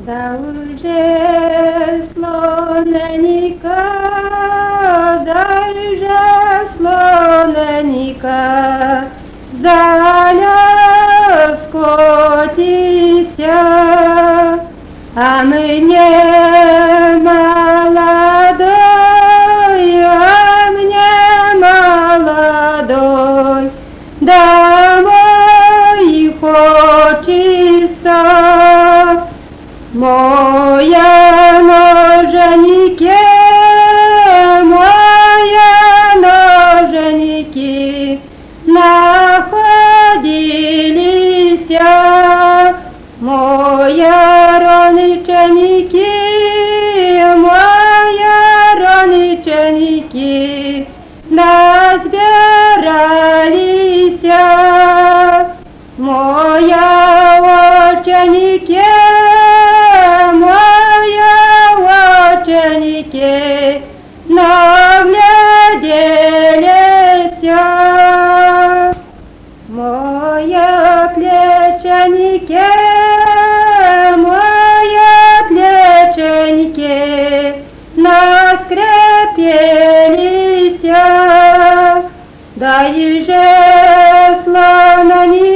Да уже слоненька, да уже слоненька, заля скотися, а мне молодой, домой хочется. Моя ноженьки, находились, моя рониченьки, назбирались, моя оченьки, нагляделись, моя плеченьки, наскрепились, да и же слоненьки.